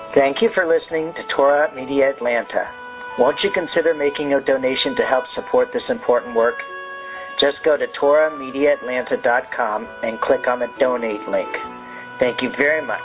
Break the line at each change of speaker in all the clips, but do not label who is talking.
Thank you for listening to Torah Media Atlanta. Won't you consider making a donation to help support this important work? Just go to TorahMediaAtlanta.com and click on the donate link. Thank you very much.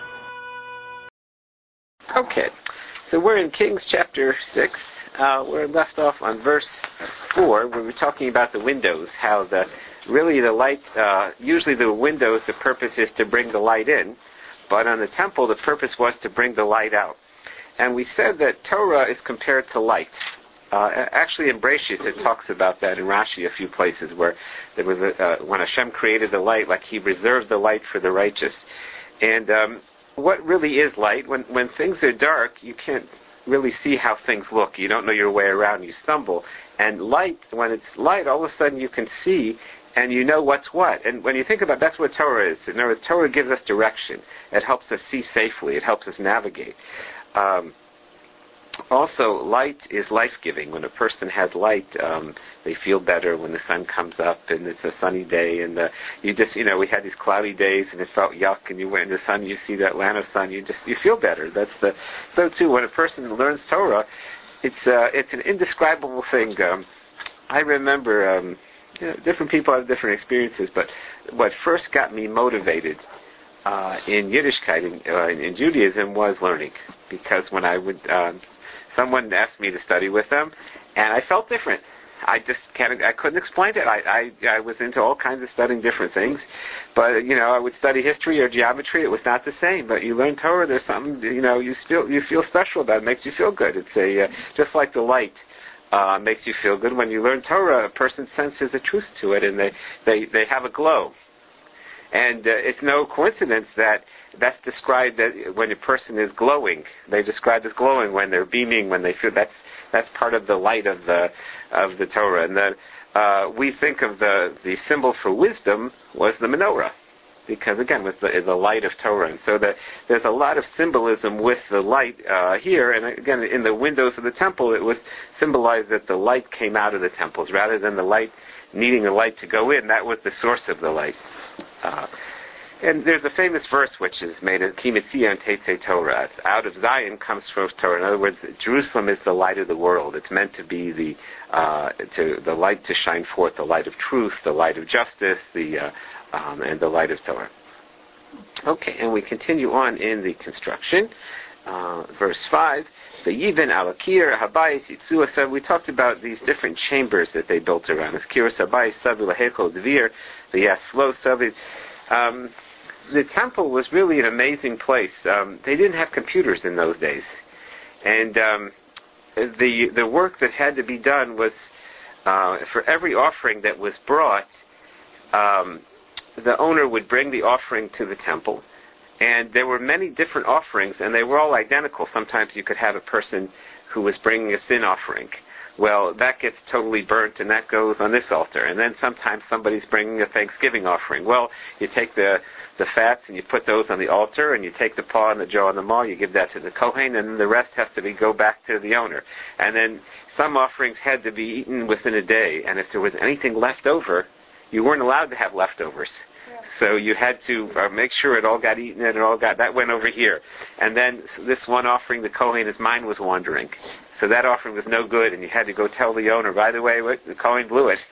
Okay, so we're in Kings chapter 6. We're left off on verse 4, where we're talking about the windows, how the light, usually the windows, the purpose is to bring the light in, but on the temple, the purpose was to bring the light out. And we said that Torah is compared to light. Actually, in Breshis, it talks about that in Rashi a few places, where there was when Hashem created the light, like He reserved the light for the righteous. And what really is light? When things are dark, you can't really see how things look. You don't know your way around. You stumble. And light, when it's light, all of a sudden you can see, and you know what's what. And when you think about it, that's what Torah is. In other words, Torah gives us direction. It helps us see safely. It helps us navigate. Also, light is life-giving. When a person has light, they feel better when the sun comes up and it's a sunny day. And we had these cloudy days and it felt yuck. And you went in the sun, you see the Atlanta sun, you feel better. So too, when a person learns Torah, it's an indescribable thing. I remember, different people have different experiences, but what first got me motivated in Yiddishkeit, in Judaism, was learning. Because when I would, someone asked me to study with them, and I felt different. I couldn't explain it. I was into all kinds of studying different things, but I would study history or geometry. It was not the same. But you learn Torah, there's something you feel special about it. It makes you feel good. It's just like the light makes you feel good. When you learn Torah, a person senses the truth to it, and they have a glow. And it's no coincidence that's described that when a person is glowing. They describe as glowing when they're beaming, when they feel that's part of the light of the Torah. And then we think of the symbol for wisdom was the menorah, because again, with the light of Torah. And so there's a lot of symbolism with the light here. And again, in the windows of the temple, it was symbolized that the light came out of the temples rather than the light needing the light to go in. That was the source of the light. And there's a famous verse which is made of Ki Mitzion Tetzei Torah. Out of Zion comes forth Torah. In other words, Jerusalem is the light of the world. It's meant to be the light to shine forth, the light of truth, the light of justice, and the light of Torah. Okay, and we continue on in the construction. Verse 5. The Yivin Alakir Habayis Yitzua said, we talked about these different chambers that they built around us. Kiros Habayis Savi Lahechol Devir, the Yaslo Savi. The temple was really an amazing place. They didn't have computers in those days, and the work that had to be done was for every offering that was brought, the owner would bring the offering to the temple. And there were many different offerings, and they were all identical. Sometimes you could have a person who was bringing a sin offering. Well, that gets totally burnt, and that goes on this altar. And then sometimes somebody's bringing a Thanksgiving offering. Well, you take the fats and you put those on the altar, and you take the paw and the jaw and the maw, you give that to the Kohen, and then the rest has to go back to the owner. And then some offerings had to be eaten within a day, and if there was anything left over, you weren't allowed to have leftovers. So you had to make sure it all got eaten and that went over here. And then this one offering, the Kohen, his mind was wandering. So that offering was no good, and you had to go tell the owner, by the way, the Kohen blew it.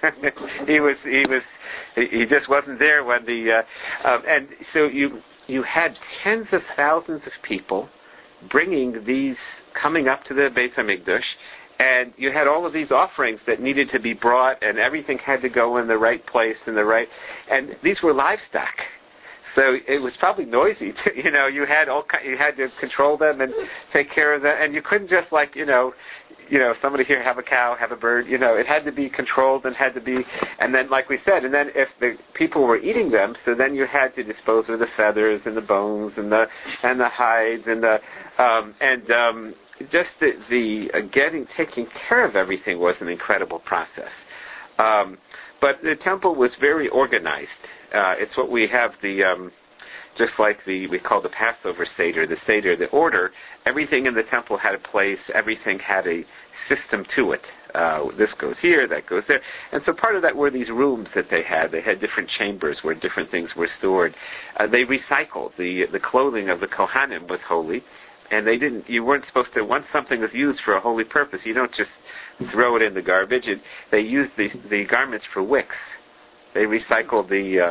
he just wasn't there when and so you had tens of thousands of people coming up to the Beis HaMikdash, and you had all of these offerings that needed to be brought, and everything had to go in the right place and these were livestock. So it was probably noisy too. You had to control them and take care of them, and you couldn't just somebody here have a cow, have a bird. It had to be controlled and and then like we said, and then if the people were eating them, so then you had to dispose of the feathers and the bones and the hides and just taking care of everything was an incredible process. But the temple was very organized. It's what we have just like we call the Passover Seder, the order. Everything in the temple had a place. Everything had a system to it. This goes here, that goes there. And so part of that were these rooms that they had. They had different chambers where different things were stored. They recycled. The clothing of the Kohanim was holy. and you weren't supposed to, once something was used for a holy purpose, you don't just throw it in the garbage. They used the garments for wicks. They recycled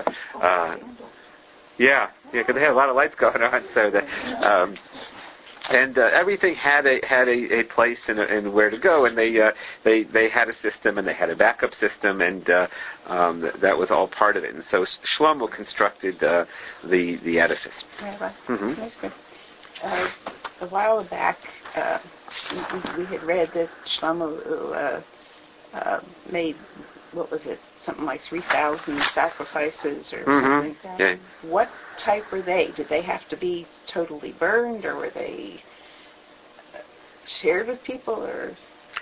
because they had a lot of lights going on, so everything had a place and where to go, and they had a system, and they had a backup system, and that was all part of it. And so Shlomo constructed the edifice.
Rabbi, that's good. A while back, we had read that Shlomo made, what was it, something like 3,000 sacrifices or something like that.
Yeah.
What type were they? Did they have to be totally burned, or were they shared with people, or?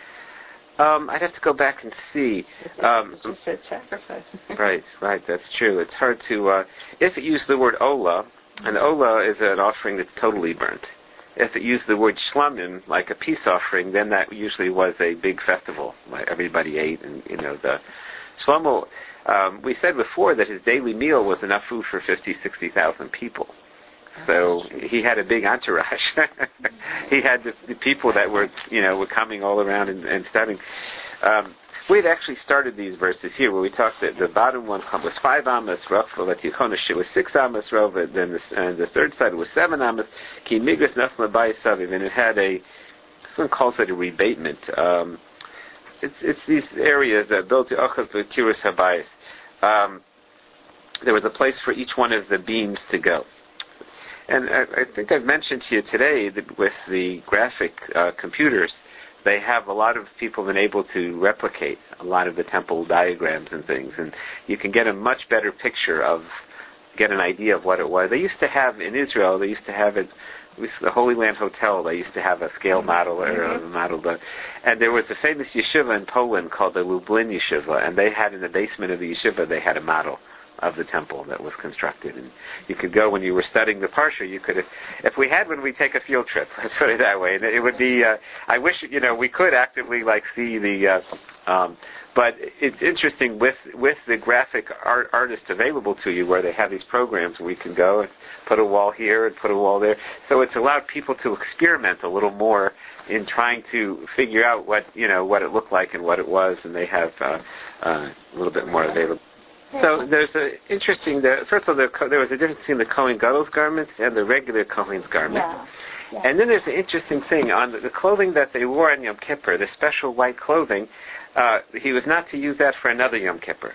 I'd have to go back and see.
It just said sacrifice.
Right, that's true. It's hard to, if it used the word olah, and olah is an offering that's totally burnt. If it used the word shlamim, like a peace offering, then that usually was a big festival. Like everybody ate, and the Shlomo. We said before that his daily meal was enough food for 50,000-60,000 people. So he had a big entourage. He had the people that were coming all around and studying. We had actually started these verses here where we talked that the bottom one was 5 amas, Rachel Tichonash was 6 amas, then the third side was 7 amas, Ki Migras Nasma Bayisaviv, and it had this one calls it a rebatement. It's these areas that built to Achaz B'Kiras Habayis. There was a place for each one of the beams to go. And I think I've mentioned to you today that with the graphic computers, they have a lot of people been able to replicate a lot of the temple diagrams and things, and you can get a much better picture get an idea of what it was. They used to have in Israel, the Holy Land Hotel, they used to have a scale model and there was a famous yeshiva in Poland called the Lublin Yeshiva, and they had in the basement of the yeshiva, they had a model of the temple that was constructed. And you could go when you were studying the Parsha, if we had one, we'd take a field trip, let's put it that way. And it would be, I wish, we could actively see the, but it's interesting with the graphic artists available to you where they have these programs where we can go and put a wall here and put a wall there. So it's allowed people to experiment a little more in trying to figure out what it looked like and what it was, and they have a little bit more available. So there's an interesting. First of all, there was a difference between the Kohen Gadol's garments and the regular Kohen's garments.
Yeah.
And then there's an interesting thing on the clothing that they wore on Yom Kippur, the special white clothing. He was not to use that for another Yom Kippur.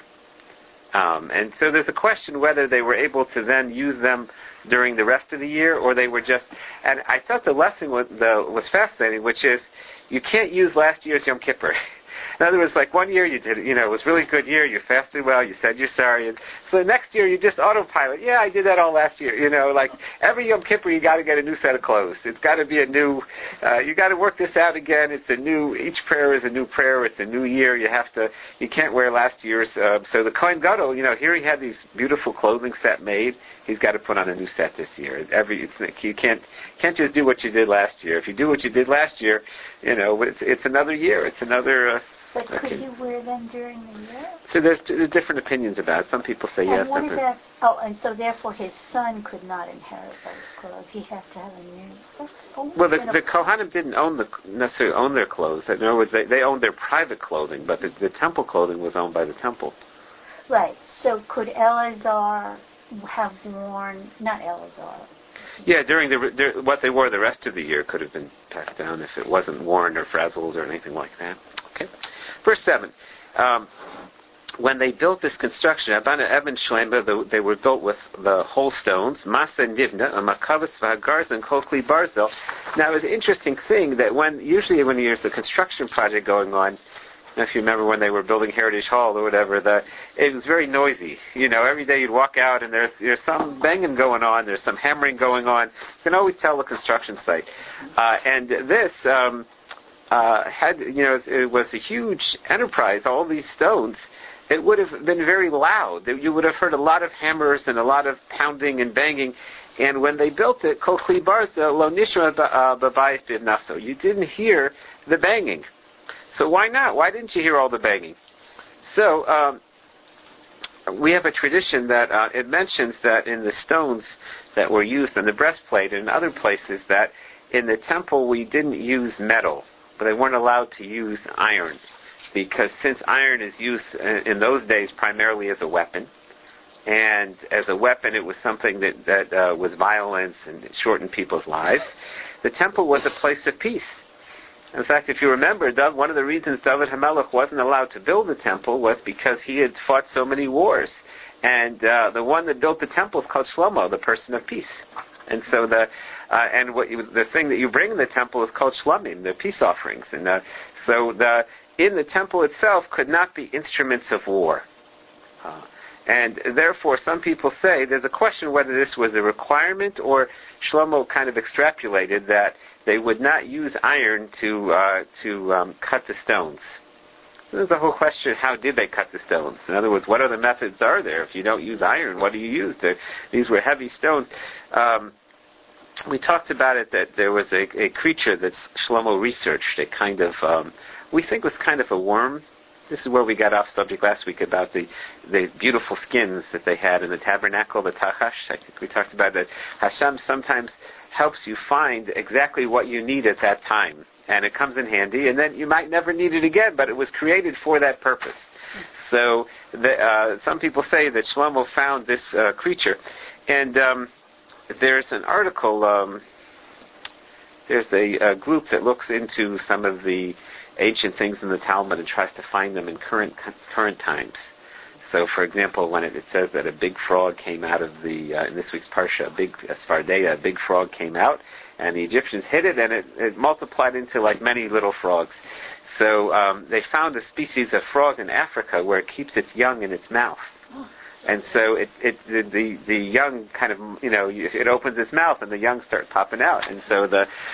And so there's a question whether they were able to then use them during the rest of the year, or they were just. And I thought the lesson was fascinating, which is you can't use last year's Yom Kippur. In other words, like one year you did, it was a really good year, you fasted well, you said you're sorry, and so the next year you just autopilot. Yeah, I did that all last year. Like every Yom Kippur you got to get a new set of clothes. It's got to be a new. You got to work this out again. It's a new. Each prayer is a new prayer. It's a new year. You can't wear last year's. So the Kohen Gadol, here he had these beautiful clothing set made. He's got to put on a new set this year. You can't just do what you did last year. If you do what you did last year, it's another year. It's another.
But could he wear them during the year?
So there's different opinions about it. Some people say yes.
And so therefore his son could not inherit those clothes. He had to have a new.
Well, the Kohanim didn't necessarily own their clothes. In other words, they owned their private clothing, but the temple clothing was owned by the temple.
Right. So could Eleazar have worn, not Eleazar.
Yeah, during what they wore the rest of the year could have been passed down if it wasn't worn or frazzled or anything like that. Okay. Verse 7. When they built this construction, Abana Eben Shlema, they were built with the whole stones, Masa Nivna, Makavas Vahagarz, and Kokli Barzel. Now, it was an interesting thing that usually when there's a construction project going on, if you remember when they were building Heritage Hall or whatever, it was very noisy. Every day you'd walk out and there's some banging going on, there's some hammering going on. You can always tell the construction site. And this it was a huge enterprise. All these stones, it would have been very loud. You would have heard a lot of hammers and a lot of pounding and banging. And when they built it, Kokli Barza Lo Nishma Babayis B'Naso, you didn't hear the banging. So why not? Why didn't you hear all the banging? So we have a tradition that it mentions that in the stones that were used in the breastplate and in other places that in the temple we didn't use metal, but they weren't allowed to use iron, because since iron is used in those days primarily as a weapon, and as a weapon it was something that was violence and shortened people's lives, the temple was a place of peace. In fact, if you remember, one of the reasons David HaMelech wasn't allowed to build the temple was because he had fought so many wars. And the one that built the temple is called Shlomo, the person of peace. And so the thing that you bring in the temple is called Shlomim, the peace offerings. And in the temple itself could not be instruments of war. And therefore, some people say there's a question whether this was a requirement or Shlomo kind of extrapolated that they would not use iron to cut the stones. There's the whole question: how did they cut the stones? In other words, what other methods are there? If you don't use iron, what do you use? These were heavy stones. We talked about it that there was a creature that Shlomo researched. A kind of we think was kind of a worm. This is where we got off subject last week about the beautiful skins that they had in the tabernacle, the Tachash. I think we talked about that. Hashem sometimes helps you find exactly what you need at that time. And it comes in handy, and then you might never need it again, but it was created for that purpose. So some people say that Shlomo found this creature. And there's an article, there's a group that looks into some of the ancient things in the Talmud and tries to find them in current times. So, for example, when it says that a big frog came out of in this week's Parsha, a big frog came out, and the Egyptians hid it, and it multiplied into like many little frogs. So they found a species of frog in Africa where it keeps its young in its mouth. And so the young kind of, it opens its mouth and the young start popping out. And so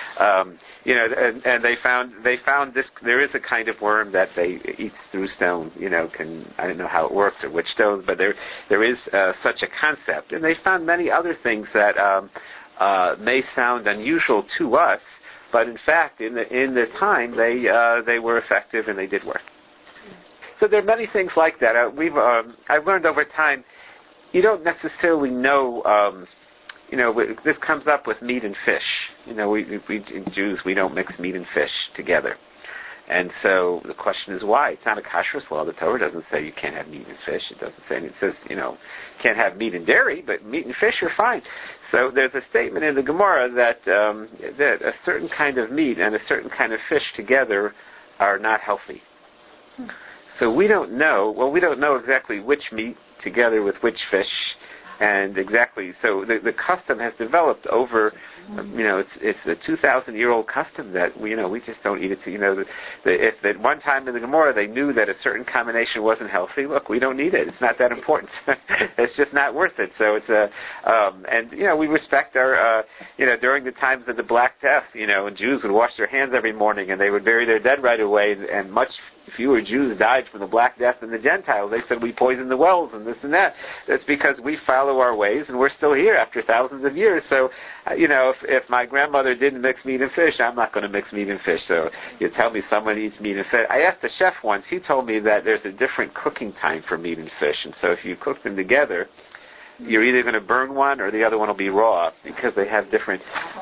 and they found this, there is a kind of worm that they eats through stone, I don't know how it works or which stones, but there is such a concept. And they found many other things that may sound unusual to us, but in fact, in the time, they were effective and they did work. So there are many things like that. I've learned over time, you don't necessarily know, this comes up with meat and fish. We Jews, we don't mix meat and fish together. And so the question is why? It's not a kashrus law. The Torah doesn't say you can't have meat and fish. It doesn't say, it says, can't have meat and dairy, but meat and fish are fine. So there's a statement in the Gemara that a certain kind of meat and a certain kind of fish together are not healthy. So we don't know exactly which meat together with which fish, and exactly, so the custom has developed over, it's a 2,000-year-old custom that we just don't eat it. If at one time in the Gemara they knew that a certain combination wasn't healthy, look, we don't need it. It's not that important. It's just not worth it. So it's we respect our, during the times of the Black Death, and Jews would wash their hands every morning and they would bury their dead right away, and much fewer Jews died from the Black Death than the Gentiles. They said we poisoned the wells and this and that. That's because we follow our ways and we're still here after thousands of years. So, if my grandmother didn't mix meat and fish, I'm not going to mix meat and fish. So you tell me someone eats meat and fish. I asked the chef once. He told me that there's a different cooking time for meat and fish. And so if you cook them together, you're either going to burn one or the other one will be raw because they have different...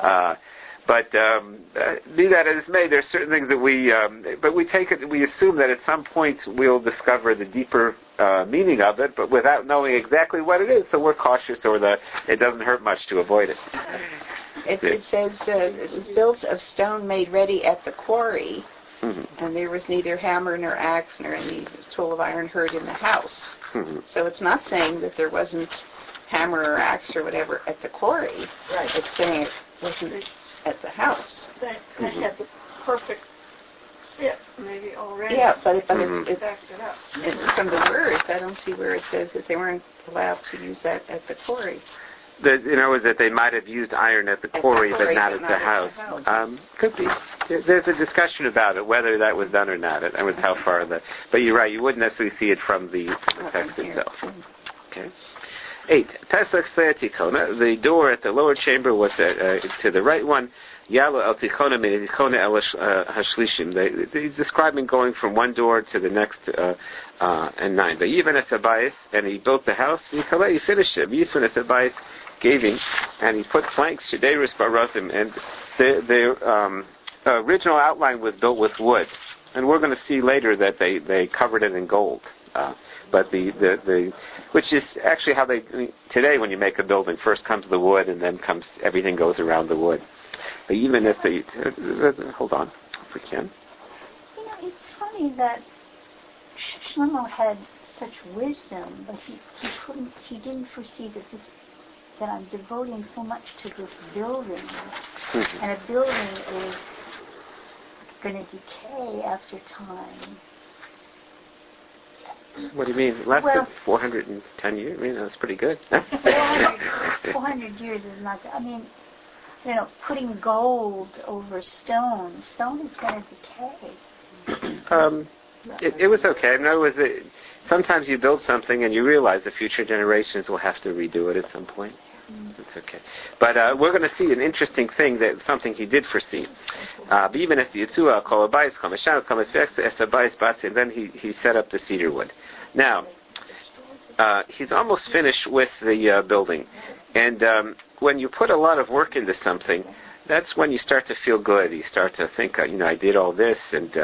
But be that as it may, there are certain things that we assume that at some point we'll discover the deeper meaning of it, but without knowing exactly what it is. So we're cautious, or it doesn't hurt much to avoid it.
It says it was built of stone made ready at the quarry, and there was neither hammer nor axe nor any tool of iron heard in the house. So it's not saying that there wasn't hammer or axe or whatever at the quarry.
Right.
It's saying it wasn't at the house.
That had the perfect fit, maybe already.
Yeah, but it
backed it up.
from the words, I don't see where it says that they weren't allowed to use that at the quarry.
That they might have used iron at the quarry, but not at the house. Could be. There's a discussion about it, whether that was done or not. It was how far but you're right, you wouldn't necessarily see it from the text itself. Okay. 8. Pesach Tikona. The door at the lower chamber was to the right one. Yalo el Tikona min Tikona el Hashlishim. He's describing going from one door to the next and 9. The Yivan Esabayis, and he built the house. He finished it. Yisvan Esabayis gave him, and he put planks, Shederus Barazim, and The original outline was built with wood, and we're going to see later that they covered it in gold. But the which is actually how today when you make a building, first comes the wood and then everything goes around the wood. But even if hold on, if we can.
It's funny that Shlomo had such wisdom, but he didn't foresee that I'm devoting so much to this building, and a building is going to decay after time.
What do you mean? Lasted 410 years? I mean, that's pretty good.
400 years is not good. I mean, putting gold over stone is going to decay.
It was okay. In other words, sometimes you build something and you realize the future generations will have to redo it at some point. It's okay. But we're going to see an interesting thing, something he did foresee. Even as the Yitzua, and then he set up the cedar wood. Now, he's almost finished with the building. And when you put a lot of work into something, that's when you start to feel good. You start to think, I did all this, and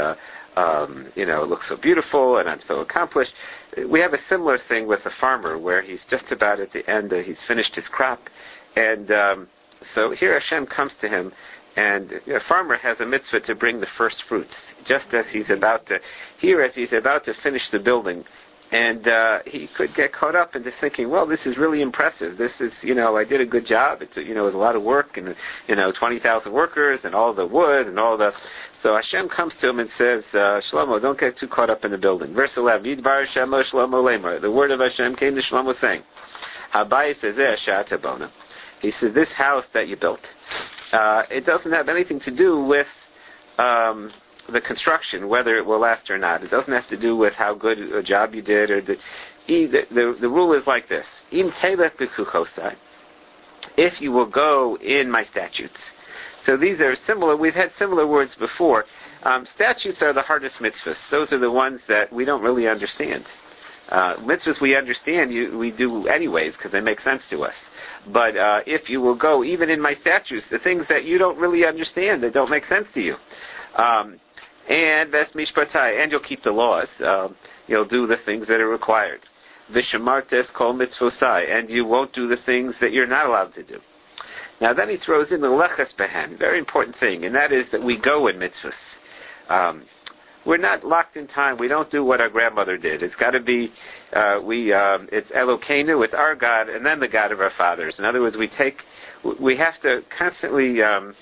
it looks so beautiful, and I'm so accomplished. We have a similar thing with a farmer, where he's just about at the end, he's finished his crop, and so here Hashem comes to him, and a farmer has a mitzvah to bring the first fruits, just as he's about to finish the building. And he could get caught up into thinking, well, this is really impressive. This is, I did a good job. It was a lot of work, and 20,000 workers, and all the wood, and all the. So Hashem comes to him and says, Shlomo, don't get too caught up in the building. Verse 11, Yidbar Shemo Shlomo Lemar. The word of Hashem came to Shlomo saying, Habayis Ezeh Sha'ata Bona. He said, this house that you built, it doesn't have anything to do with the construction, whether it will last or not. It doesn't have to do with how good a job you did, or the rule is like this: Im telech b'chuchosai, if you will go in my statutes. So these are similar. We've had similar words before. Statutes are the hardest mitzvahs. Those are the ones that we don't really understand. Mitzvahs we understand, we do anyways because they make sense to us. But if you will go even in my statutes, the things that you don't really understand, that don't make sense to you. And ves mishpatai, and you'll keep the laws. You'll do the things that are required. Vishamartes kol mitzvosai, and you won't do the things that you're not allowed to do. Now then he throws in the leches behen, very important thing, and that is that we go in mitzvahs. We're not locked in time. We don't do what our grandmother did. It's got to be, it's Elokeinu, it's our God, and then the God of our fathers. In other words, we have to constantly,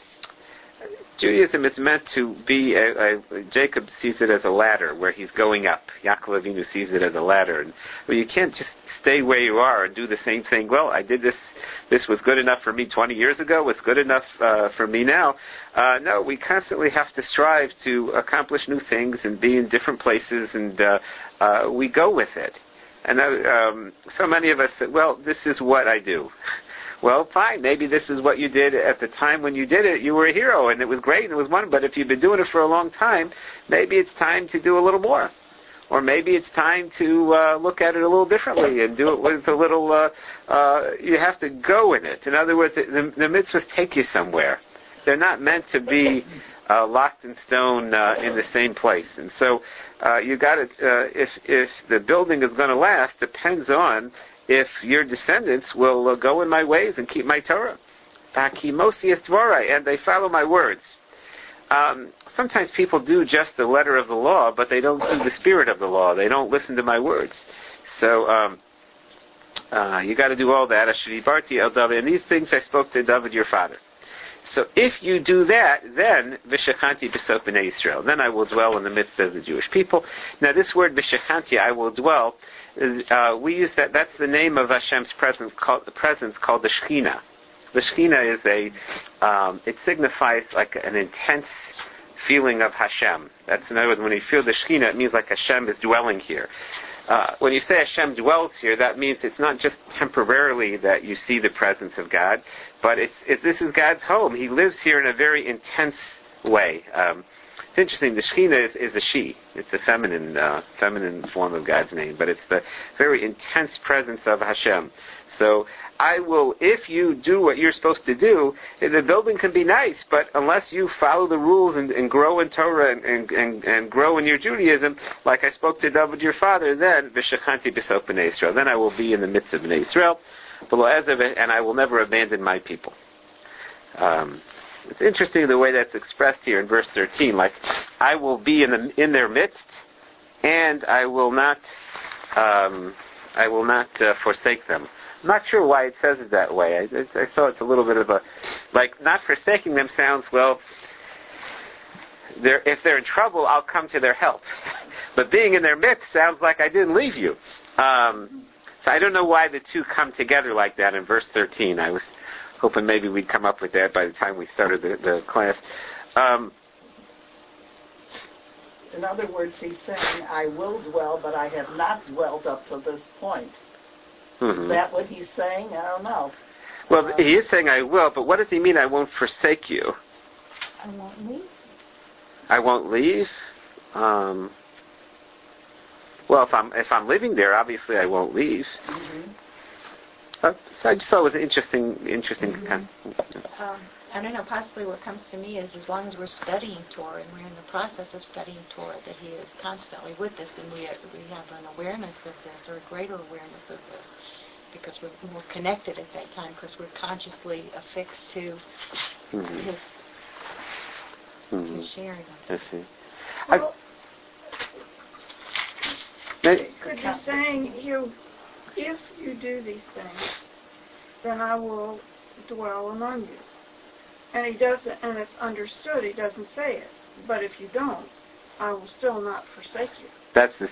Judaism is meant to be, Jacob sees it as a ladder where he's going up. Yaakov Avinu sees it as a ladder. And you can't just stay where you are and do the same thing. Well, I did this was good enough for me 20 years ago, it's good enough for me now. No, we constantly have to strive to accomplish new things and be in different places, and we go with it. And so many of us say, well, this is what I do. Well, fine, maybe this is what you did at the time when you did it. You were a hero, and it was great, and it was wonderful. But if you've been doing it for a long time, maybe it's time to do a little more. Or maybe it's time to look at it a little differently and do it with a little, you have to go in it. In other words, the mitzvahs take you somewhere. They're not meant to be locked in stone in the same place. And so you got to, if the building is going to last, depends on if your descendants will go in my ways and keep my Torah. And they follow my words. Sometimes people do just the letter of the law, but they don't do the spirit of the law. They don't listen to my words. So you got to do all that. And these things I spoke to David, your father. So if you do that, then v'shechanti b'sof b'nei Yisrael. Then I will dwell in the midst of the Jewish people. Now this word v'shechanti, I will dwell, we use that. That's the name of Hashem's presence called the Shekhinah. The Shekhinah is it signifies like an intense feeling of Hashem. That's in other words, when you feel the Shekhinah, it means like Hashem is dwelling here. When you say Hashem dwells here, that means it's not just temporarily that you see the presence of God, but this is God's home. He lives here in a very intense way. It's interesting. The Shekhinah is a she. It's a feminine form of God's name, but it's the very intense presence of Hashem. So I will, if you do what you're supposed to do, the building can be nice, but unless you follow the rules and grow in Torah and grow in your Judaism, like I spoke to David, your father, then v'shachanti b'sok b'nei Yisrael, then I will be in the midst of Bnei Yisrael, and I will never abandon my people. It's interesting the way that's expressed here in verse 13. Like, I will be in their midst, and I will not forsake them. I'm not sure why it says it that way. I thought it's a little bit of a, like, not forsaking them sounds, well, if they're in trouble, I'll come to their help. But being in their midst sounds like I didn't leave you. So I don't know why the two come together like that in verse 13. I was hoping maybe we'd come up with that by the time we started the class.
In other words, he's saying, I will dwell, but I have not dwelled up to this point.
Mm-hmm.
Is that what he's saying? I don't know.
Well, he is saying I will, but what does he mean I won't forsake you?
I won't leave.
I won't leave? Well, if I'm living there, obviously I won't leave.
Mm-hmm.
So I just thought it was an interesting.
I don't know, possibly what comes to me is as long as we're studying Torah and we're in the process of studying Torah, that He is constantly with us, and we have an awareness of this, or a greater awareness of this, because we're more connected at that time, because we're consciously affixed to His sharing of it.
I see.
Well,
could be saying, if you do these things, then I will dwell among you. And he doesn't, and it's understood, he doesn't say it. But if you don't, I will still not forsake you.
That's the...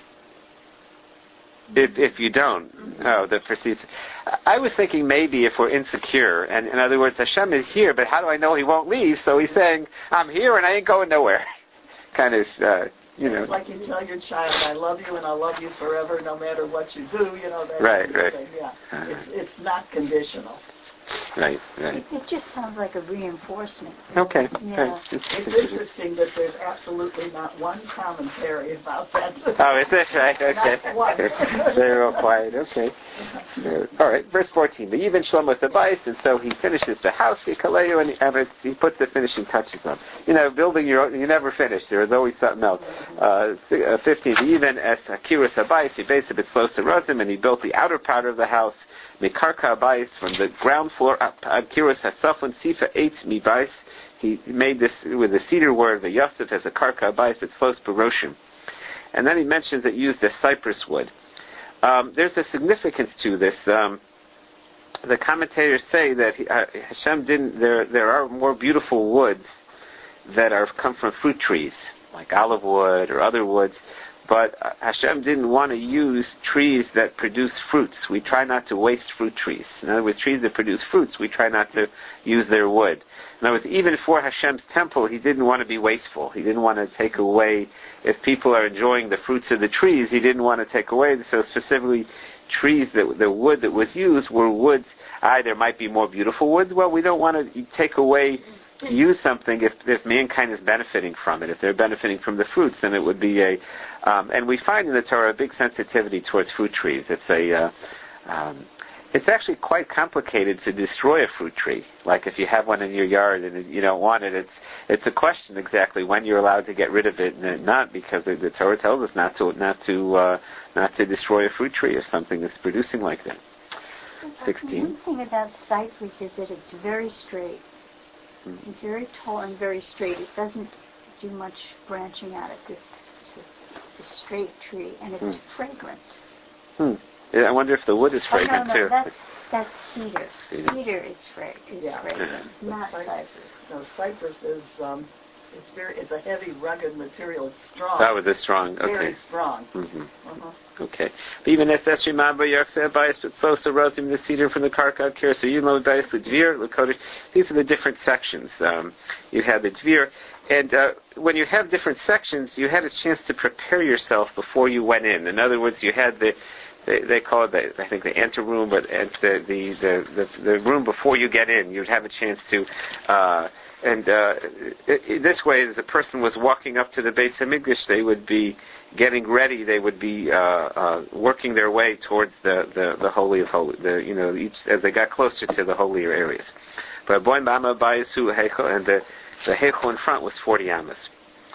If you don't, that precedes... I was thinking maybe if we're insecure, and in other words, Hashem is here, but how do I know He won't leave? So He's saying, I'm here and I ain't going nowhere. Kind of,
It's like you tell your child, I love you and I'll love you forever no matter what you do, that
right,
kind of thing. Yeah. It's not conditional.
Right.
It just sounds like a reinforcement.
Okay.
Yeah.
Right.
It's interesting that there's absolutely not one commentary about that.
Oh, is it? Right, okay.
Not one.
They're real quiet, okay. All right, verse 14. But even Shlomo Sabais, and so he finishes the house, and he puts the finishing touches on. Building your own, you never finish. There is always something else. 15. Even as Akira Sabais, he based a bit close to Razim, and he built the outer part of the house, Mikarka Abais, from the ground floor up. Akiras Hasafon Sifa Eitz Mibais. He made this with the cedar word, the Yosef as a Karka Abais, but close Baroshim. And then he mentions that he used the cypress wood. There's a significance to this. The commentators say that Hashem didn't. There are more beautiful woods that come from fruit trees, like olive wood or other woods. But Hashem didn't want to use trees that produce fruits. We try not to waste fruit trees. In other words, trees that produce fruits, we try not to use their wood. In other words, even for Hashem's temple, He didn't want to be wasteful. He didn't want to take away, if people are enjoying the fruits of the trees, He didn't want to take away. So specifically, trees, the wood that was used were woods. There might be more beautiful woods. Well, we don't want to take away, use something if mankind is benefiting from it. If they're benefiting from the fruits, then it would be and we find in the Torah a big sensitivity towards fruit trees. It's actually quite complicated to destroy a fruit tree. Like if you have one in your yard and you don't want it, it's a question exactly when you're allowed to get rid of it and not, because the Torah tells us not to destroy a fruit tree if something is producing like that. 16.
One thing about cypress is that it's very straight. It's very tall and very straight. It doesn't do much branching out. It's a straight tree, and it's fragrant.
Yeah, I wonder if the wood is fragrant too.
That's cedar. Cedar is fragrant, not cypress.
No, cypress is it's a heavy, rugged material. It's strong.
That was strong. Okay.
Very strong.
Okay. But even as remember, Yarseh Bayis, but Sosa Razim, the cedar from the Karka Kir, so you know Bayis, the Dvir, the Kodesh. These are the different sections. You had the Dvir, and when you have different sections, you had a chance to prepare yourself before you went in. In other words, you had the they call it, I think, the anteroom, but the room before you get in. You'd have a chance to, this way, as the person was walking up to the Beis Hamikdash, they would be getting ready. They would be working their way towards the Holy of Holies. Each as they got closer to the holier areas. But and the heichal in front was 40 amas.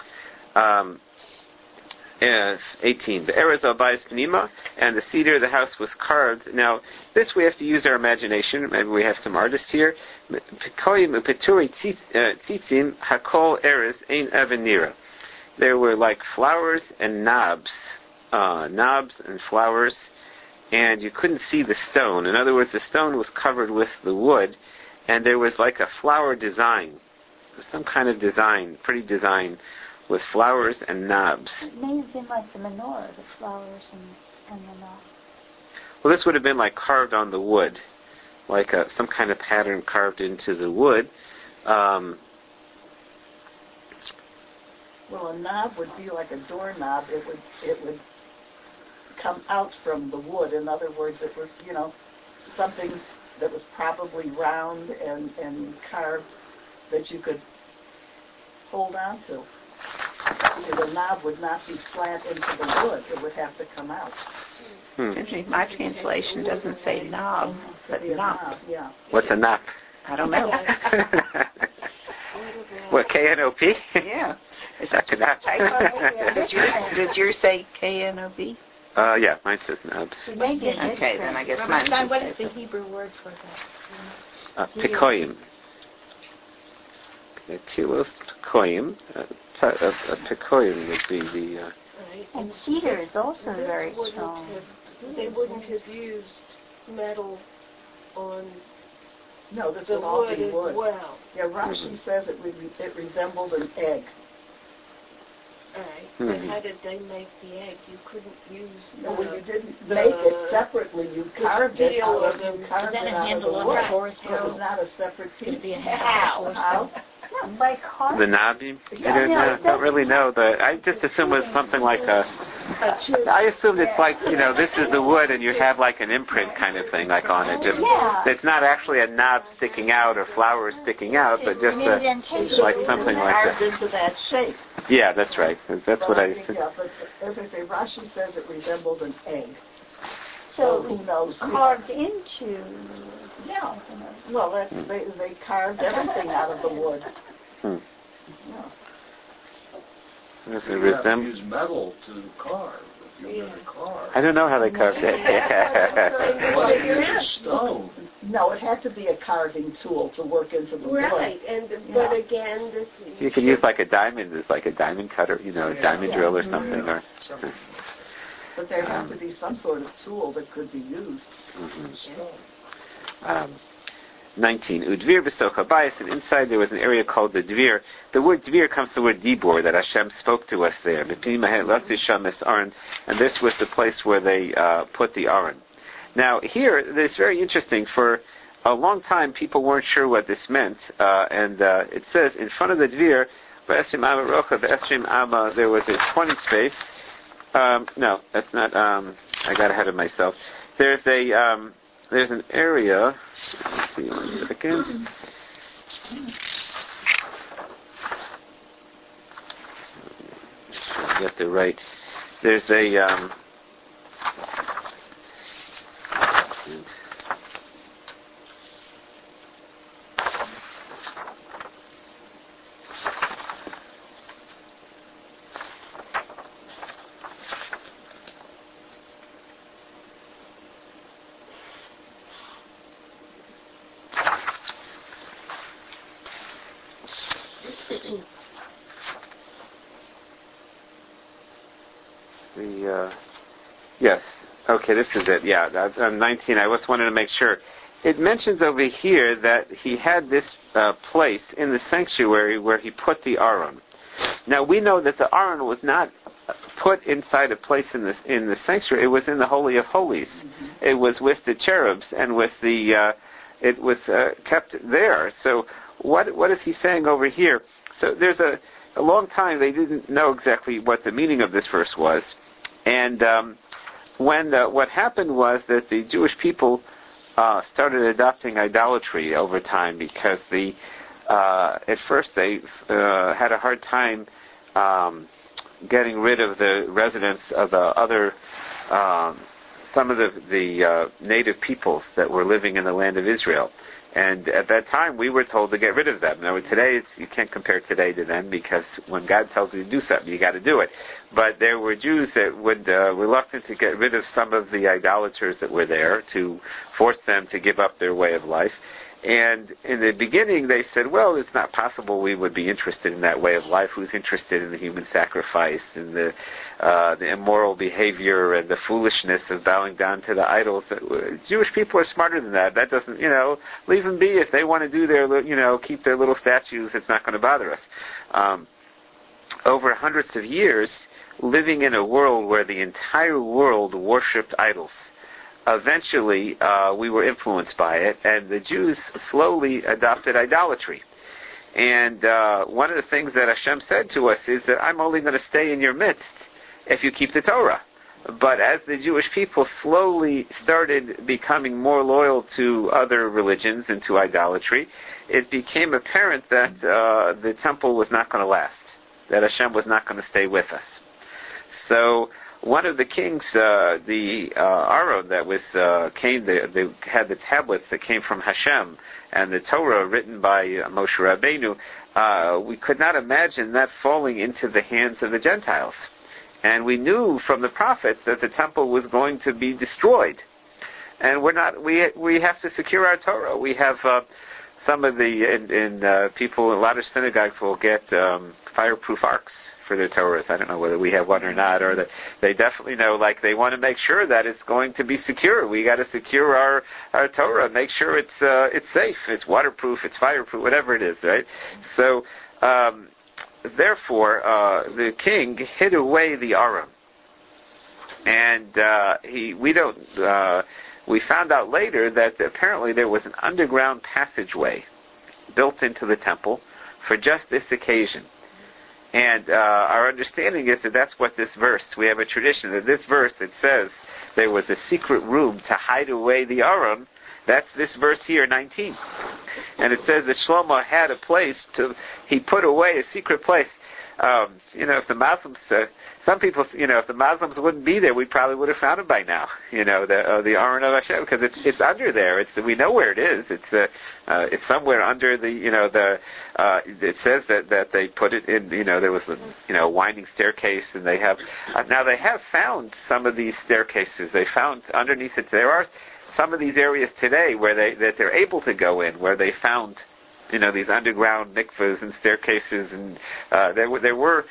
18. The Erez al-Bayis Pnima, and the cedar of the house was carved. Now, this we have to use our imagination. Maybe we have some artists here. Peturi tzitzim hakol Erez ein avenira. There were like flowers and knobs and flowers, and you couldn't see the stone. In other words, the stone was covered with the wood, and there was like a flower design. There was some kind of design, pretty design, with flowers and knobs.
It may have been like the menorah, the flowers and the knobs.
Well, this would have been like carved on the wood, like some kind of pattern carved into the wood.
Well, a knob would be like a doorknob. It would come out from the wood. In other words, it was, something that was probably round and carved that you could hold on to. Because the knob would not be flat into the wood. It would have to come out.
My translation doesn't say knob, but knop.
Yeah.
What's a knop?
I don't know.
What, K-N-O-P?
Yeah. Is
that a knop?
Did yours say K-N-O-B?
Yeah, mine says knobs.
Okay, then I guess mine
John, what
says
is the
that.
Hebrew word for that?
Pekoyim. Kilos pekoyim. A pekoyim would be the...
And cedar is also very strong.
They wouldn't have used metal on
No, this
the
would all
wood
be
as
wood.
well.
Yeah, Rashi says it resembled an egg.
All right. But how did they make the egg? You couldn't use
No, well, you didn't make it separately. You carved it out of the
Is that a
wood.
handle on a horse?
It was not a separate piece.
Could it be a handle on a horse?
No, by carving.
The knob? I don't really know. I just assume it's something like I assumed it's like, this is the wood and you have like an imprint kind of thing like on it. Just it's not actually a knob sticking out or flowers sticking out, but just like something like that.
Carved into that shape.
Yeah, that's right. That's what I assumed.
Yeah, but as I say, Rashi says it resembled an egg.
So
who knows?
Carved into.
Yeah. Well, they carved everything out of the wood.
Yeah. Does it
You have to use metal to carve. If you're going to carve.
I don't know how they carved it.
Well, you use stone.
No, it had to be a carving tool to work into the wood.
Right, but again, this
You could use like a diamond, like a diamond cutter, a diamond drill or something. Or.
But there had to be some sort of tool that could be used.
19. Udvir b'soch habayis, and inside there was an area called the Dvir. The word Dvir comes from the word Dibor, that Hashem spoke to us there. And this was the place where they put the Aron. Now here, it's very interesting. For a long time, people weren't sure what this meant. And it says, in front of the Dvir, V'esrim Ama Rocha, V'esrim Ama, there was a 20 space. No, that's not, I got ahead of myself. There's an area, let's see, 1 second. Get the right. There's a, yes. Okay, this is it. Yeah, 19. I just wanted to make sure. It mentions over here that he had this place in the sanctuary where he put the Aron. Now we know that the Aron was not put inside a place in the sanctuary. It was in the Holy of Holies. Mm-hmm. It was with the cherubs and with the. It was kept there. So what is he saying over here? So there's a long time they didn't know exactly what the meaning of this verse was. And when what happened was that the Jewish people started adopting idolatry over time, because at first they had a hard time getting rid of the residents of the other some of the native peoples that were living in the land of Israel. And at that time, we were told to get rid of them. Now, today, you can't compare today to then, because when God tells you to do something, you got to do it. But there were Jews that would reluctant to get rid of some of the idolaters that were there, to force them to give up their way of life. And in the beginning, they said, well, it's not possible we would be interested in that way of life. Who's interested in the human sacrifice and the immoral behavior and the foolishness of bowing down to the idols? Jewish people are smarter than that. That doesn't, leave them be. If they want to do their, keep their little statues, it's not going to bother us. Over hundreds of years, living in a world where the entire world worshipped idols, eventually, we were influenced by it, and the Jews slowly adopted idolatry. And one of the things that Hashem said to us is that I'm only going to stay in your midst if you keep the Torah. But as the Jewish people slowly started becoming more loyal to other religions and to idolatry, it became apparent that the temple was not going to last, that Hashem was not going to stay with us. So one of the kings, the Aaron that was they had the tablets that came from Hashem and the Torah written by Moshe Rabbeinu. We could not imagine that falling into the hands of the Gentiles, and we knew from the prophets that the temple was going to be destroyed. And we're not. We have to secure our Torah. We have some of the people. A lot of synagogues will get fireproof arks for their Torahs. I don't know whether we have one or not, or that they definitely know, like, they want to make sure that it's going to be secure. We got to secure our Torah, make sure it's safe, it's waterproof, it's fireproof, whatever it is, right? So, therefore, the king hid away the Aron, and we found out later that apparently there was an underground passageway built into the temple for just this occasion. And our understanding is that that's what this verse, we have a tradition that this verse that says there was a secret room to hide away the Aron, that's this verse here, 19. And it says that Shlomo had a place he put away a secret place. If the Muslims, some people, if the Muslims wouldn't be there, we probably would have found it by now. The Aron of Hashem, because it's under there. We know where it is. It's somewhere under the. It says that they put it in. There was a winding staircase, and they have now they have found some of these staircases. They found underneath it. There are some of these areas today where they're able to go in, where they found these underground mikvahs and staircases, and there were.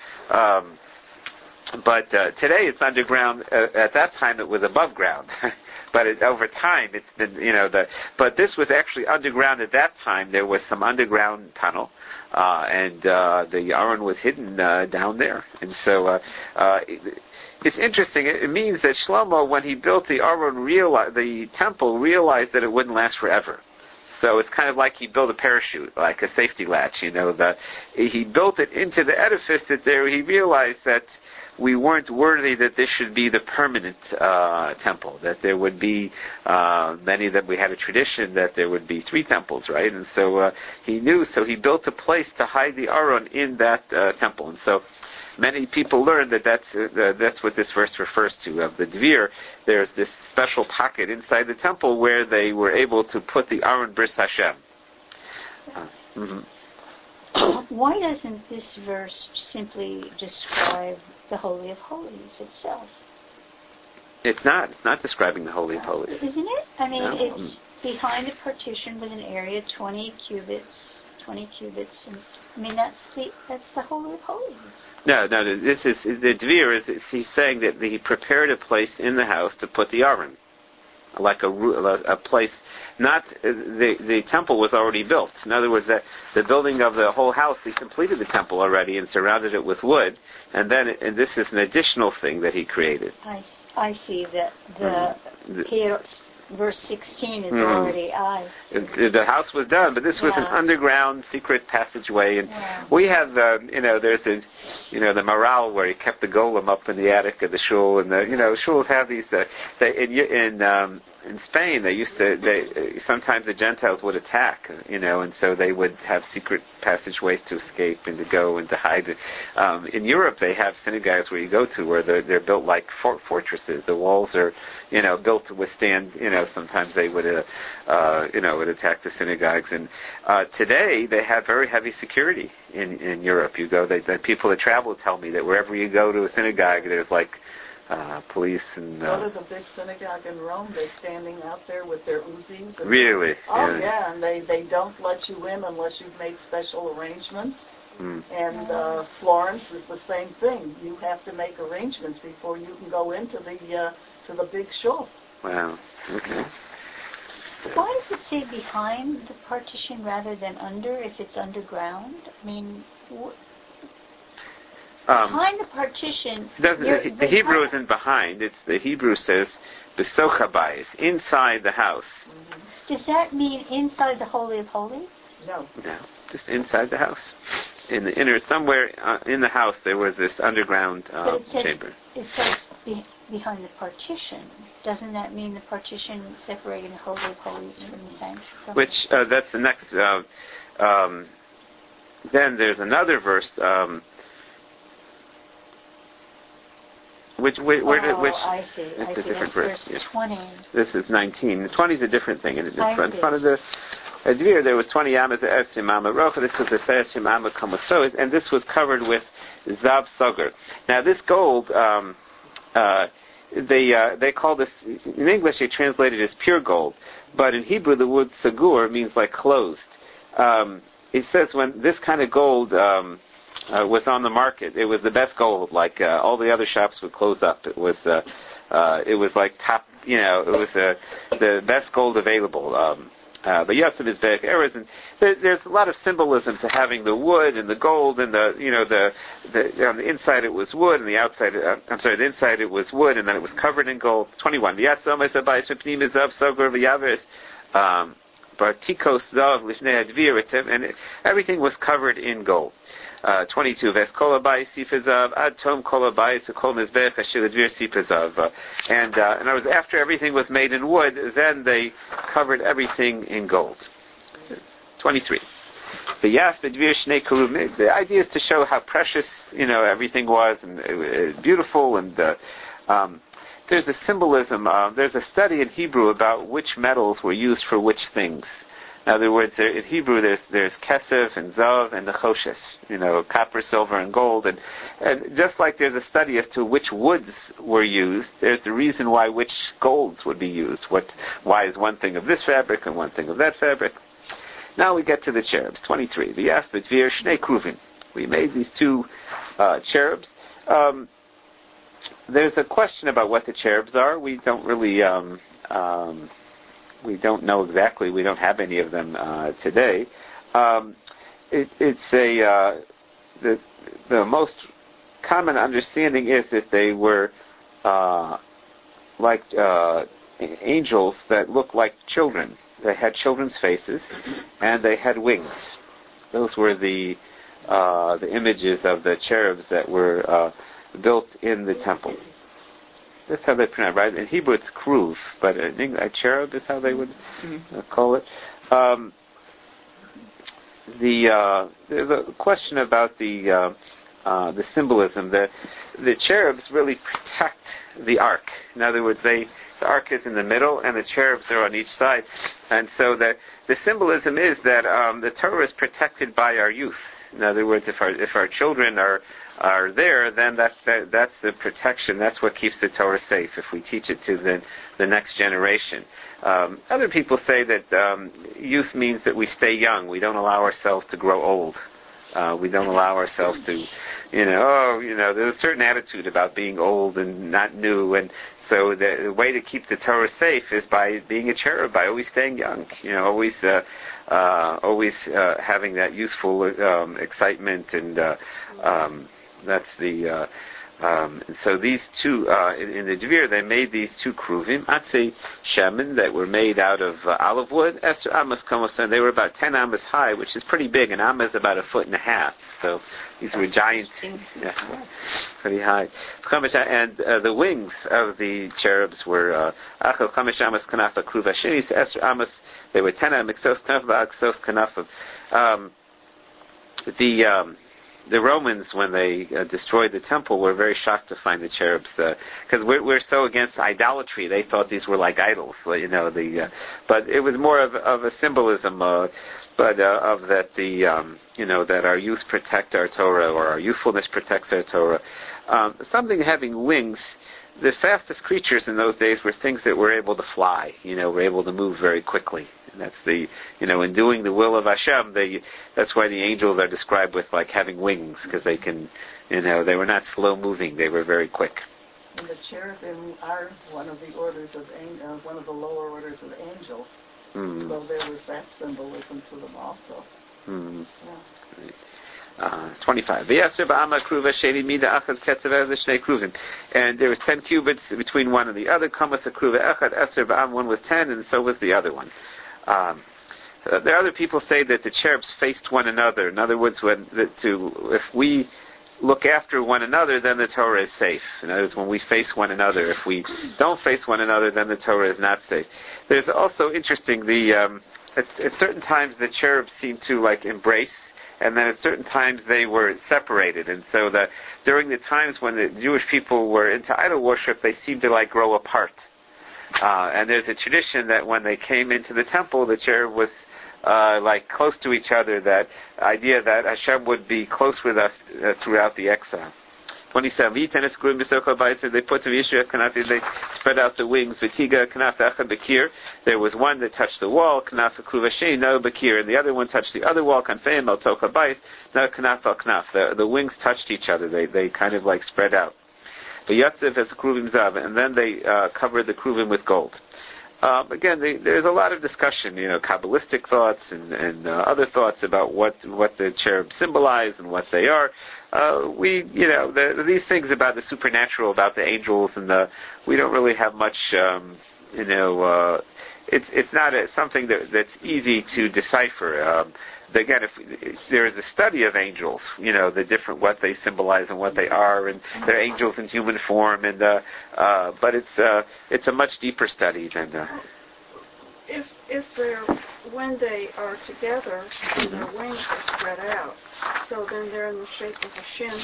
But today it's underground. At that time it was above ground, but over time it's been But this was actually underground at that time. There was some underground tunnel, and the Aron was hidden down there. And so it's interesting. It means that Shlomo, when he built the Aron, the temple, realized that it wouldn't last forever. So it's kind of like he built a parachute, like a safety latch. He built it into the edifice that he realized that we weren't worthy that this should be the permanent temple, that there would be many that we had a tradition that there would be 3 temples, right? And so he knew, so he built a place to hide the Aron in that temple. And so many people learn that that's what this verse refers to. Of the Dvir, there's this special pocket inside the temple where they were able to put the Aron Bris Hashem.
Why doesn't this verse simply describe the Holy of Holies itself?
It's not describing the Holy of Holies.
Isn't it? I mean,
No.
It's behind the partition was an area 20 cubits, and that's the Holy of Holies.
No, this is, the Dvir he's saying that he prepared a place in the house to put the Aron. Like a place, not, the temple was already built. In other words, the building of the whole house, he completed the temple already and surrounded it with wood, and this is an additional thing that he created.
I see that verse 16 is already
the house was done, but this was an underground secret passageway, and we have there's the Maral where he kept the golem up in the attic of the shul, and shuls have these. In Spain, sometimes the Gentiles would attack, and so they would have secret passageways to escape and to go and to hide. In Europe, they have synagogues where you go to where they're built like fortresses. The walls are, built to withstand. Sometimes they would attack the synagogues. And today, they have very heavy security in Europe. You go, the people that travel tell me that wherever you go to a synagogue, there's like police and.
Go to the big synagogue in Rome. They're standing out there with their Uzis.
Really?
Yeah, and they don't let you in unless you've made special arrangements. And Florence is the same thing. You have to make arrangements before you can go into the big shul.
Wow. Okay.
Why does it say behind the partition rather than under if it's underground? I mean. Behind the partition.
The Hebrew isn't behind. The Hebrew says besoch habayis, inside the house.
Does that mean inside the Holy of Holies?
No,
just inside the house. In the inner, somewhere in the house, there was this underground chamber.
It says behind the partition. Doesn't that mean the partition separating the Holy of Holies from the sanctuary?
Which that's the next. Then there's another verse. Which
I see.
It's a different
verse. 20.
This is 19. 20 is a different thing. In front of the Advir, there was 20 amas of Etzim Amma Rocha. This was the 30 Amma Kamosoid, and this was covered with Zav Sagar. Now, this gold, they call this, in English they translate it as pure gold, but in Hebrew the word Sagur means like closed. It says when this kind of gold was on the market, it was the best gold. Like all the other shops would close up. It was like top. It was the best gold available. But Yosef is Berek Erez, and there's a lot of symbolism to having the wood and the gold, and the on the inside it was wood, and the outside the inside it was wood, and then it was covered in gold. 21. And everything was covered in gold. 22. Ves kol habayis sifazav ad tom kol habayis to kol mizbech asher advir sifazav. And it was after everything was made in wood, then they covered everything in gold. 23. The idea is to show how precious, everything was, and beautiful, and there's a symbolism. There's a study in Hebrew about which metals were used for which things. In other words, in Hebrew, there's kesef and zav and nechoshes, copper, silver, and gold, and just like there's a study as to which woods were used, there's the reason why which golds would be used. Why is one thing of this fabric and one thing of that fabric? Now we get to the cherubs. 23. V'yas b'dvir shnei kruvim. We made these two cherubs. There's a question about what the cherubs are. We don't really. We don't know exactly. We don't have any of them today. It's the most common understanding is that they were like angels that looked like children. They had children's faces, and they had wings. Those were the images of the cherubs that were built in the temple. That's how they pronounce it, right? In Hebrew it's kruv, but in English, a cherub is how they would call it. There's a question about the symbolism. The cherubs really protect the ark. In other words, the ark is in the middle, and the cherubs are on each side. And so the symbolism is that the Torah is protected by our youth. In other words, if our children are there, then that's the protection. That's what keeps the Torah safe. If we teach it to the next generation. Other people say that youth means that we stay young. We don't allow ourselves to grow old. We don't allow ourselves to, there's a certain attitude about being old and not new, and so the way to keep the Torah safe is by being a cherub, by always staying young. Always having that youthful excitement, and that's the And so these two, in the Dvir, they made these two kruvim, Atzei Shemin, that were made out of olive wood, Esr Amas Komos, and they were about 10 amas high, which is pretty big, and Amma is about 1.5 feet. So these were giant, pretty high. And the wings of the cherubs were Achel Chamesh Amas Kanafa Kruva Sheni, Esr Amas, they were 10 amas, Exos Kanafa, Exos Kanafa. The Romans, when they destroyed the temple, were very shocked to find the cherubs, because we're so against idolatry. They thought these were like idols, but it was more of a symbolism, of that that our youth protect our Torah, or our youthfulness protects our Torah. Something having wings. The fastest creatures in those days were things that were able to fly, were able to move very quickly. And that's in doing the will of Hashem, that's why the angels are described with like having wings, because they can, they were not slow moving, they were very quick.
And the cherubim are one of the orders of one of the lower orders of angels. Mm. So there was that symbolism to them also.
Mm. Yeah. Right. 25. And there was 10 cubits between one and the other. One was 10, and so was the other one. There are other people say that the cherubs faced one another. In other words, if we look after one another, then the Torah is safe. In other words, when we face one another, if we don't face one another, then the Torah is not safe. There's also interesting, at certain times the cherubs seem to like embrace, and then at certain times they were separated. And so during the times when the Jewish people were into idol worship, they seemed to like grow apart. And there's a tradition that when they came into the temple, the cherub was like close to each other, that idea that Hashem would be close with us throughout the exile. 27. They put the Yeshua Kanaf, they spread out the wings. Vitiga Kanaf Echad Bakir. There was one that touched the wall, Kanaf Kruvashin, no Bakir, and the other one touched the other wall, Kanfeim El Tocha Bais, no Kanaf El Kanaf. The wings touched each other. They kind of like spread out. The Yatziv has Kruvim Zav, and then they covered the Kruvim with gold. Again, there's a lot of discussion, Kabbalistic thoughts and other thoughts about what the cherubs symbolize and what they are. These things about the supernatural, about the angels, and we don't really have much, it's not something that's easy to decipher. Again, if there is a study of angels, the different, what they symbolize and what they are, and they're angels in human form, and but it's a much deeper study than.
If they're, when they are together, and their wings are spread out, so then they're in the shape of a shin.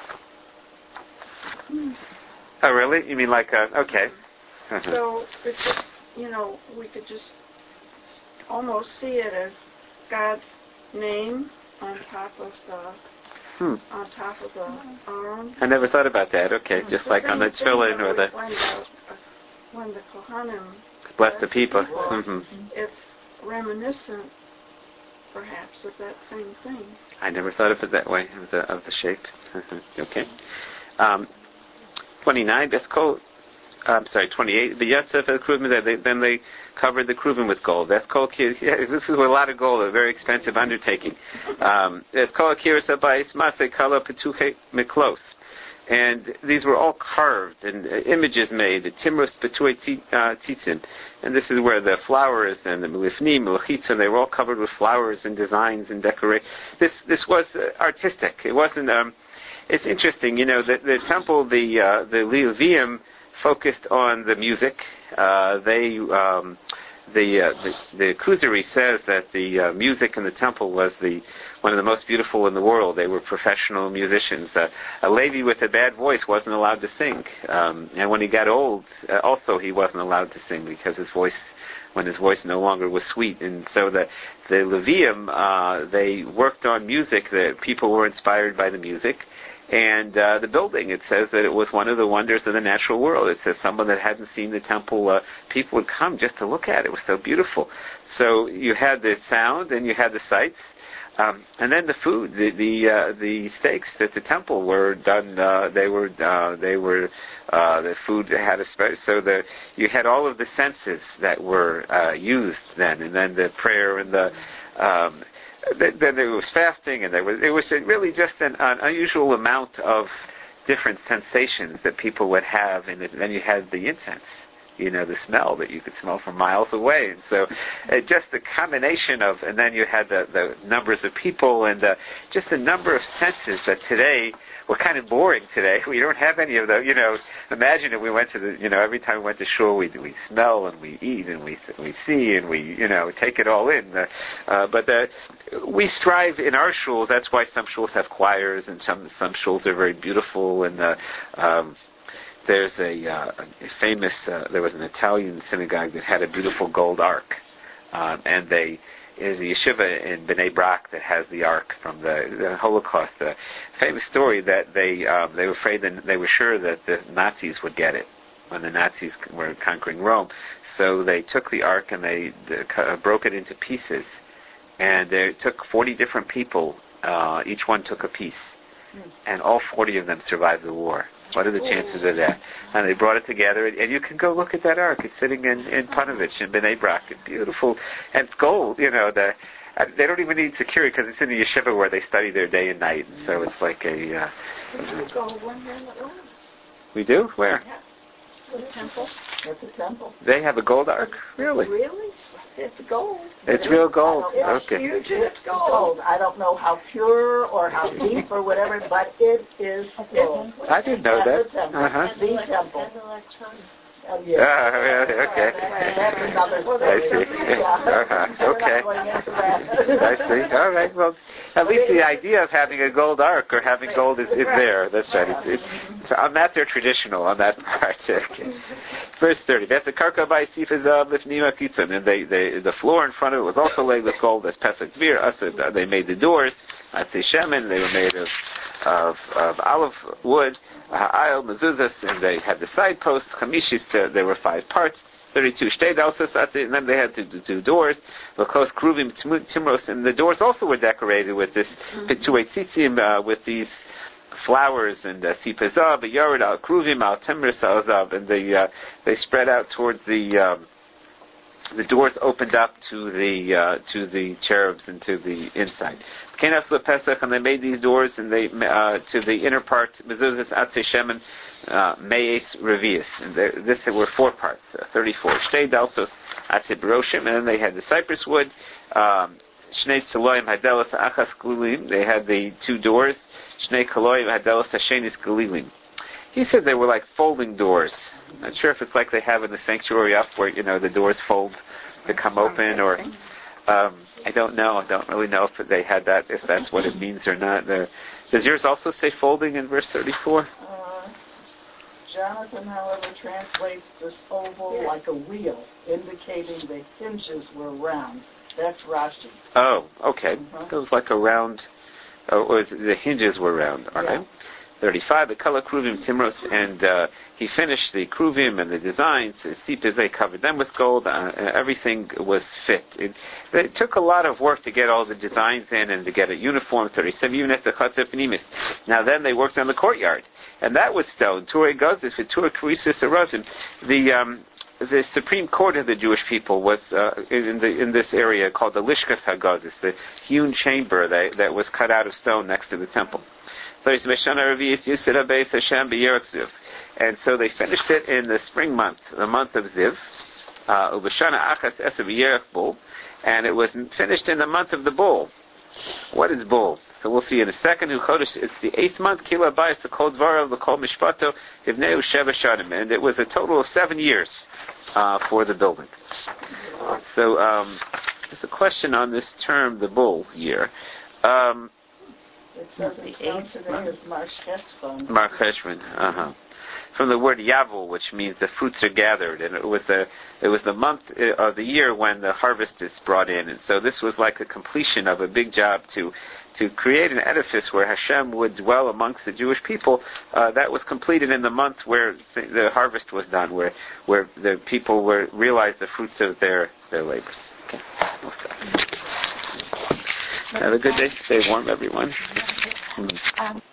Oh, really? You mean like okay?
So it's just, we could just almost see it as God's name on top of the arm.
I never thought about that. Okay, just like on the tefillin or the
when the Kohanim
bless the people.
It's reminiscent, perhaps, of that same thing.
I never thought of it that way, of the shape. Okay. 29. That's called. 28. The Yatzef and Kruvim, then they covered the Kruvim with gold. That's called, this is with a lot of gold, a very expensive undertaking. It's called Kiris Abayis Maseh Kala Petuche Miklos. And these were all carved and images made, the Timrus Petue Tzitzim. And this is where the flowers and the Milifnim, Melchitza, they were all covered with flowers and designs and decoration. This was artistic. It wasn't, it's interesting, the temple, the Levium, focused on the music. The Kuzari says that the music in the temple was one of the most beautiful in the world. They were professional musicians. A Levi with a bad voice wasn't allowed to sing, and when he got old, also he wasn't allowed to sing because his voice no longer was sweet. And so the Levium, they worked on music. That people were inspired by the music. And the building, it says that it was one of the wonders of the natural world. It says someone that hadn't seen the temple, people would come just to look at it. It was so beautiful. So you had the sound and you had the sights, and then the food, the steaks at the temple were done. The food had a special. So you had all of the senses that were used then, and then the prayer and the. Then there was fasting, and it was really just an unusual amount of different sensations that people would have, and then you had the incense, the smell that you could smell from miles away. And so just the combination of, and then you had the numbers of people and just the number of senses that today were kind of boring today. We don't have any of those. Imagine if we went to every time we went to shul, we smell and we eat and we see and we, take it all in. But we strive in our shuls. That's why some shuls have choirs and some shuls are very beautiful. And there's a famous, there was an Italian synagogue that had a beautiful gold ark. And there's a yeshiva in Bnei Brak that has the ark from the Holocaust. A famous story that they were afraid that they were sure that the Nazis would get it when the Nazis were conquering Rome. So they took the ark and they broke it into pieces. And they took 40 different people. Each one took a piece. And all 40 of them survived the war. What are the chances of that? And they brought it together, and you can go look at that ark. It's sitting in Panovich, in Bnei Brak. It's beautiful. And it's gold, they don't even need security because it's in the yeshiva where they study there day and night. And so it's like a... We do? Where?
The temple. At the temple.
They have a gold ark? Really?
Really? It's gold.
It's real gold. Okay.
Huge. It's gold. I don't know how pure or how deep or whatever, but it is gold.
I didn't know that.
The temple.
Uh-huh.
The temple.
Okay.
That's another story.
I see. Uh-huh. Okay. I see. All right. Well, at least the idea of having a gold ark or having gold is there. That's right. It's on that they're traditional on that part. Okay. Verse 30. That's the karka by sifazav lifnima kitzon, and the floor in front of it was also laid with gold as pesach dvir. They made the doors. I'd say shemen. They were made of olive wood. Ha'ayil mezuzas, and they had the side posts. Chamishis. There were 5 parts. 32 shtei, and then they had to do doors. L'kos kruvim timros, and the doors also were decorated with this pituet tzitzim, with these flowers and sipazav, yared al kruvim al timros al, and they spread out towards the doors opened up to the cherubs and to the inside. Kenas lePesach, and they made these doors, and they to the inner part mezuzas atzei shemen meis revius, and this were 4 parts, 34 shtei dalsos atzei beroshim, and then they had the cypress wood. Shnei tzeloim hadelas achas glulim, they had the 2 doors. Shnei kaloim hadelas hashenis galilim. He said they were like folding doors. I'm not sure if it's like they have in the sanctuary up where, the doors fold to come open, or I don't know. I don't really know if they had that, if that's what it means or not. Does yours also say folding in verse 34?
Jonathan, however, translates this oval like a wheel, indicating the hinges were round. That's Rashi.
Oh, okay. So it was like a round, or the hinges were round. All right. 35, the color kruvim timros, and he finished the kruvim and the designs. They covered them with gold. Everything was fit. It took a lot of work to get all the designs in and to get it uniform. 37, even at the chatzah pnimis. Now then, they worked on the courtyard, and that was stone. Turei gazis for Turei krisis arazim. The Supreme Court of the Jewish people was in this area called the Lishkas Hagazis, the hewn chamber that was cut out of stone next to the temple. And so they finished it in the spring month, the month of Ziv, and it was finished in the month of the bull. What is bull? So we'll see in a second. It's the 8th month, and it was a total of 7 years for the building. So there's a question on this term, the bull year.
It says it's known today as Mar Cheshvan.
Mar Cheshvan, from the word Yavul, which means the fruits are gathered, and it was the month of the year when the harvest is brought in, and so this was like a completion of a big job to create an edifice where Hashem would dwell amongst the Jewish people. That was completed in the month where the harvest was done, where the people realized the fruits of their labors. Okay, we'll stop. Have a good day. Stay warm, everyone.